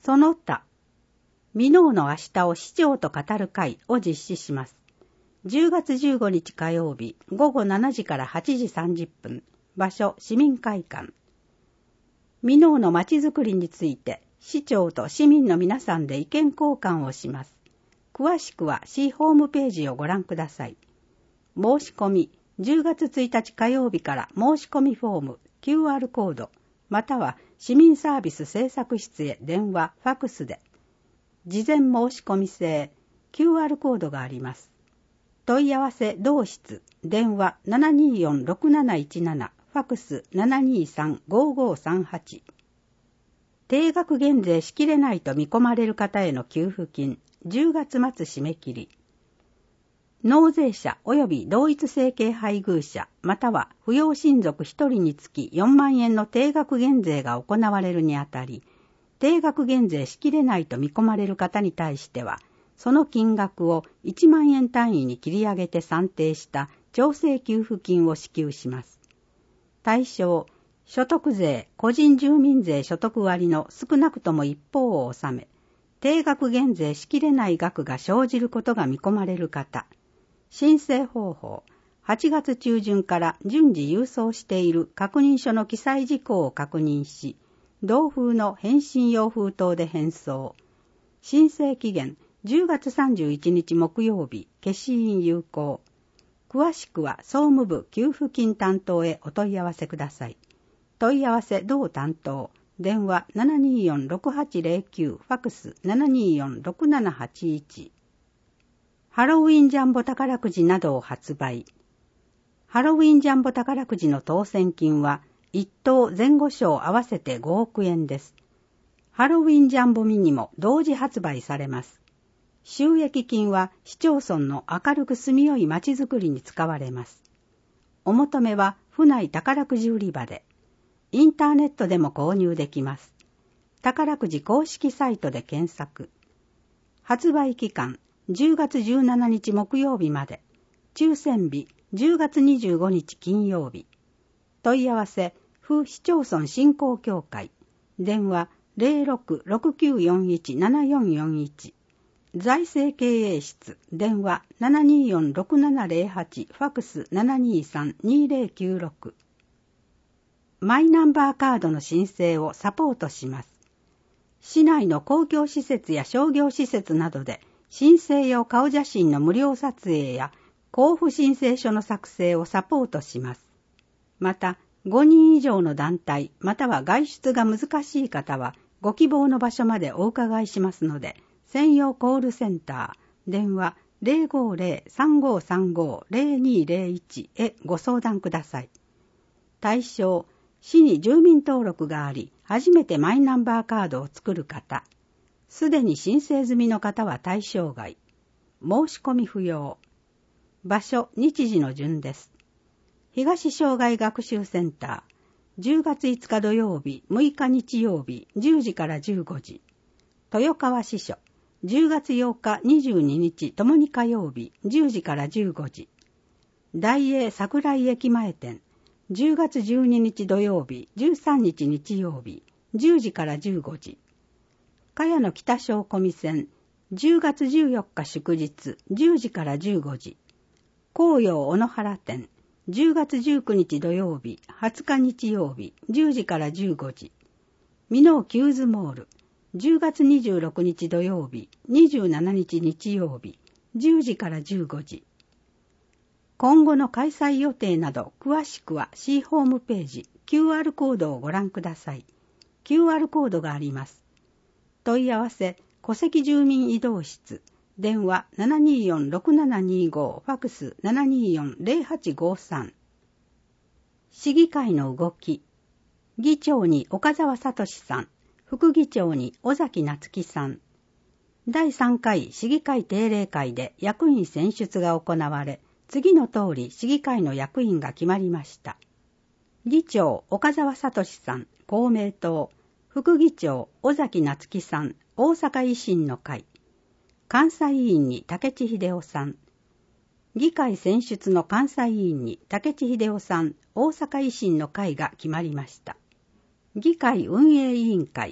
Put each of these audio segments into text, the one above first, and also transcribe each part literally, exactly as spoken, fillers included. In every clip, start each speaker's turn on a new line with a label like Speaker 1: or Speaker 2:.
Speaker 1: その他、箕面の明日を市長と語る会を実施します。じゅうがつじゅうごにち火曜日、ごごしちじからはちじさんじゅっぷん、場所市民会館。箕面のまちづくりについて、市長と市民の皆さんで意見交換をします。詳しくは市ホームページをご覧ください。申し込み、じゅうがつついたち火曜日から申し込みフォーム、キューアール コード、または市民サービス制作室へ電話、ファックスで、事前申し込み制、キューアール コードがあります。問い合わせ同室、電話 ななにーよんろくなないちなな、ファックス ななにーさんごーごーさんはち。定額減税しきれないと見込まれる方への給付金、じゅうがつ末締め切り。納税者及び同一生計配偶者、または扶養親族ひとりにつきよんまんえんの定額減税が行われるにあたり、定額減税しきれないと見込まれる方に対しては、その金額をいちまんえん単位に切り上げて算定した調整給付金を支給します。対象、所得税、個人住民税所得割の少なくとも一方を納め、定額減税しきれない額が生じることが見込まれる方、申請方法、はちがつちゅうじゅんから順次郵送している確認書の記載事項を確認し、同封の返信用封筒で返送。申請期限、じゅうがつさんじゅういちにち木曜日、消印有効。詳しくは総務部給付金担当へお問い合わせください。問い合わせ同担当、電話 ななにーよんろくはちゼロきゅう、ファックス ななにーよんろくななはちいち。ハロウィンジャンボ宝くじなどを発売。ハロウィンジャンボ宝くじの当選金はいっ等前後賞合わせてごおくえんです。ハロウィンジャンボミニも同時発売されます。収益金は市町村の明るく住みよい街づくりに使われます。お求めは府内宝くじ売り場で、インターネットでも購入できます。宝くじ公式サイトで検索。発売期間じゅうがつじゅうしちにち木曜日まで、抽選日じゅうがつにじゅうごにち金曜日。問い合わせ府市町村振興協会、電話 ゼロろくろくきゅうよんいちななよんよんいち。財政経営室、電話 ななにーよんろくななゼロはち、ファックス ななにーさんにーゼロきゅうろく。マイナンバーカードの申請をサポートします。市内の公共施設や商業施設などで申請用顔写真の無料撮影や交付申請書の作成をサポートします。また、ごにん以上の団体または外出が難しい方はご希望の場所までお伺いしますので、専用コールセンター、電話 ゼロごゼロ さんごさんご ゼロにーゼロいち へご相談ください。対象、市に住民登録があり、初めてマイナンバーカードを作る方、すでに申請済みの方は対象外、申し込み不要。場所、日時の順です。東障害学習センター、じゅうがついつか土曜日、むいか日曜日、じゅうじからじゅうごじ。豊川支所、じゅうがつようかにじゅうににちともに火曜日、じゅうじからじゅうごじ。大栄桜井駅前店、じゅうがつじゅうににち土曜日、じゅうさんにち日曜日、じゅうじからじゅうごじ。茅野北小込線、じゅうがつじゅうよっか祝日、じゅうじからじゅうごじ。紅葉小野原店、じゅうがつじゅうくにち土曜日、はつか日曜日、じゅうじからじゅうごじ。箕面キューズモール、じゅうがつにじゅうろくにち土曜日、にじゅうしちにち日曜日、じゅうじからじゅうごじ。今後の開催予定など詳しくは C ホームページ キューアール コードをご覧ください。キューアール コードがあります。問い合わせ戸籍住民移動室、電話 ななにーよんろくななにーご、ファックス ななにーよんゼロはちごさん。市議会の動き、議長に岡澤聡さん、副議長に尾崎夏樹さん。だいさんかい市議会定例会で役員選出が行われ、次の通り市議会の役員が決まりました。議長岡澤聡さん、公明党。副議長尾崎夏樹さん、大阪維新の会。監査委員に竹地秀夫さん。議会選出の監査委員に竹地秀夫さん、大阪維新の会が決まりました。議会運営委員会、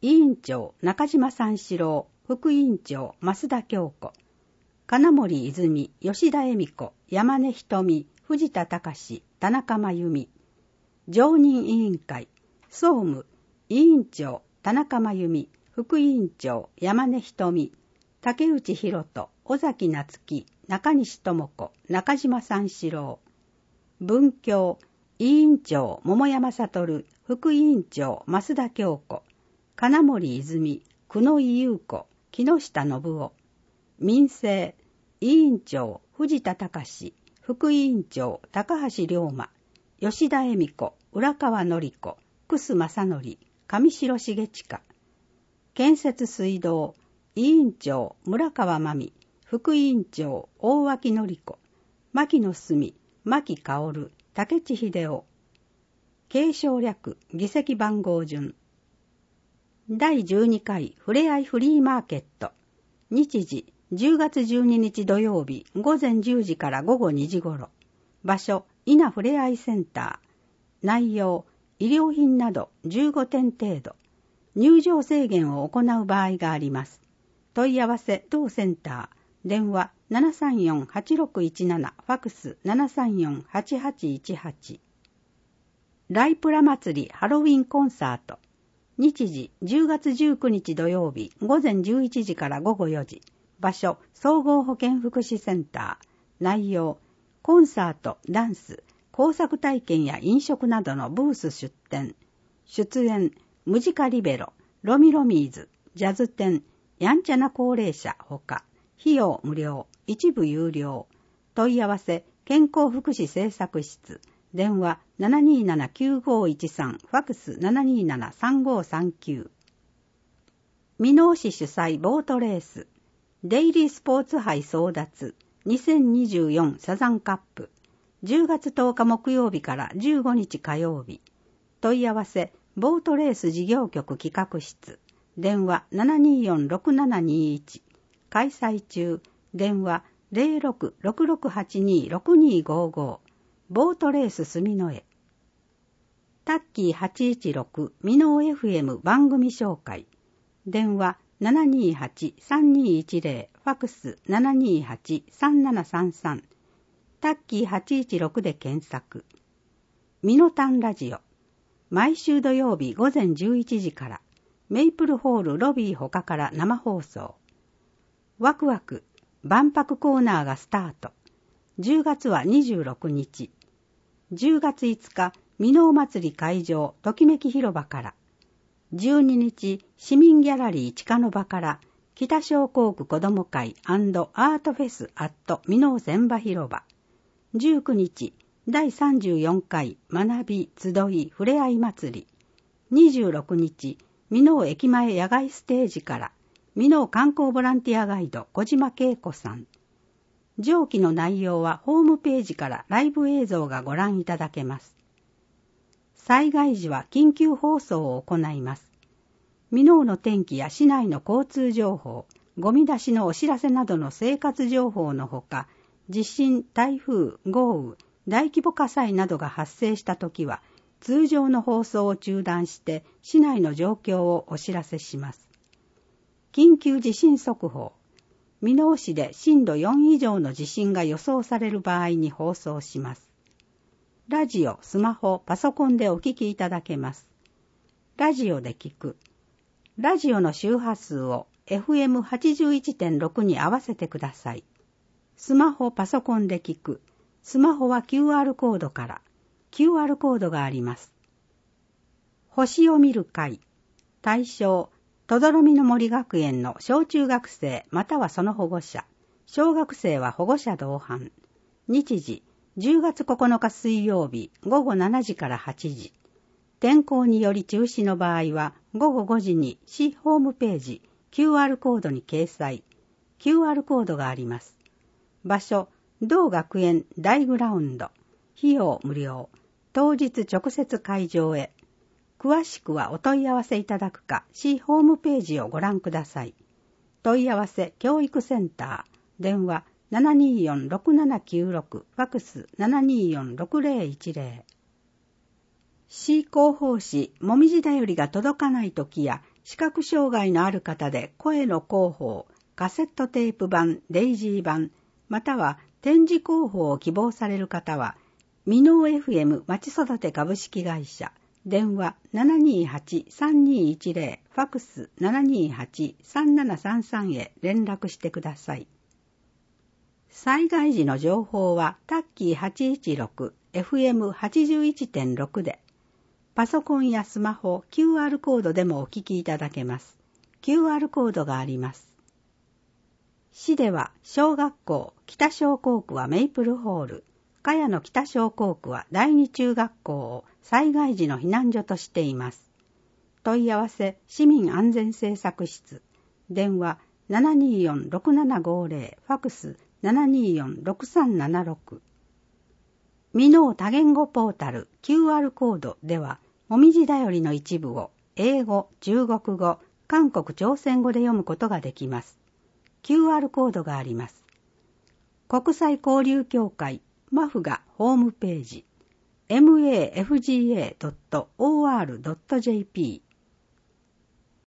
Speaker 1: 委員長中島三四郎、副委員長増田京子、金森泉、吉田恵美子、山根瞳、藤田隆、田中真由美。常任委員会、総務、委員長田中真由美、副委員長山根瞳、竹内博人、尾崎夏樹、中西智子、中島三四郎。文教、委員長桃山悟、副委員長増田京子、金森泉、久野井優子、木下信夫。民政、委員長藤田隆、副委員長高橋龍馬、吉田恵美子、浦川典子、楠正則、上白重親。建設水道、委員長村川真美、副委員長大脇典子、牧野澄、牧薫、竹地秀夫。継承略、議席番号順。だいじゅうにかいふれあいフリーマーケット。日時、じゅうがつじゅうににち土曜日、午前じゅうじから午後にじ頃。場所、稲ふれあいセンター。内容、衣料品などじゅうごてん程度。入場制限を行う場合があります。問い合わせ当センター。電話 ななさんよんはちろくいちなな、ファクス ななさんよんはちはちいちはち。ライプラ祭りハロウィンコンサート。日時、じゅうがつじゅうくにち土曜日、午前じゅういちじから午後よじ。場所、総合保健福祉センター。内容、コンサート、ダンス、工作体験や飲食などのブース出展。出演、ムジカリベロ、ロミロミーズ、ジャズ展、やんちゃな高齢者ほか。費用無料、一部有料。問い合わせ、健康福祉政策室。電話 ななにーななきゅうごいちさん、ファクス ななにーななさんごさんきゅう。箕面市主催ボートレース。デイリースポーツ杯争奪にせんにじゅうよんサザンカップ。じゅうがつとおか木曜日からじゅうごにち火曜日。問い合わせ、ボートレース事業局企画室。電話 ななにーよんろくななにーいち。開催中。電話 ゼロろくろくろくはちにーろくにーごーごー。ボートレース住之江。タッキーはちいちろく箕面 エフエム 番組紹介。電話 ななにーはちさんにーいちゼロ、ファクス ななにーはちさんななさんさん。タッキーはちいちろくで検索。ミノタンラジオ。毎週土曜日午前じゅういちじから、メイプルホールロビー他から生放送。ワクワク、万博コーナーがスタート。じゅうがつはにじゅうろくにち。じゅうがついつか、箕面祭り会場、ときめき広場から。じゅうににち、市民ギャラリー地下の場から、北商工区子ども会&アートフェスアット箕面千場広場。じゅうくにち、だいさんじゅうよんかい学び集いふれあい祭り。にじゅうろくにち、箕面駅前野外ステージから、箕面観光ボランティアガイド小島恵子さん。上記の内容はホームページからライブ映像がご覧いただけます。災害時は緊急放送を行います。箕面の天気や市内の交通情報、ゴミ出しのお知らせなどの生活情報のほか、地震、台風、豪雨、大規模火災などが発生したときは、通常の放送を中断して市内の状況をお知らせします。緊急地震速報。箕面市で震度よん以上の地震が予想される場合に放送します。ラジオ、スマホ、パソコンでお聞きいただけます。ラジオで聞く。ラジオの周波数を エフエムはちじゅういってんろく に合わせてください。スマホ、パソコンで聞く。スマホは キューアール コードから。キューアール コードがあります。星を見る会。対象、とどろみの森学園の小中学生またはその保護者。小学生は保護者同伴。日時、じゅうがつここのか水曜日、ごごしちじからはちじ。天候により中止の場合は、ごごごじに市ホームページ、キューアール コードに掲載。キューアール コードがあります。場所、同学園大グラウンド。費用無料。当日直接会場へ。詳しくはお問い合わせいただくか、市ホームページをご覧ください。問い合わせ教育センター。電話 ななにーよんろくななきゅうろく、ファクス ななにーよんろくゼロいちゼロ。市広報誌もみじだよりが届かないときや、 視覚障害のある方で声の広報、カセットテープ版、デイジー版、または展示広報を希望される方は、ミノー エフエム まち育て株式会社、電話 ななにーはちさんにーいちゼロ、ファクス ななにーはちさんななさんさん へ連絡してください。災害時の情報はタッキーはちいちろく、エフエムはちじゅういってんろく で、パソコンやスマホ、キューアール コードでもお聞きいただけます。キューアール コードがあります。市では小学校、北小校区はメイプルホール、茅野北小校区は第二中学校を災害時の避難所としています。問い合わせ市民安全政策室、電話 ななにーよんろくななごゼロ、ファクス ななにーよんろくさんななろく。ミノー多言語ポータル キューアール コードでは、もみじだよりの一部を英語、中国語、韓国朝鮮語で読むことができます。キューアール コードがあります。国際交流協会マフガホームページ マフガドットオーアールドットジェーピ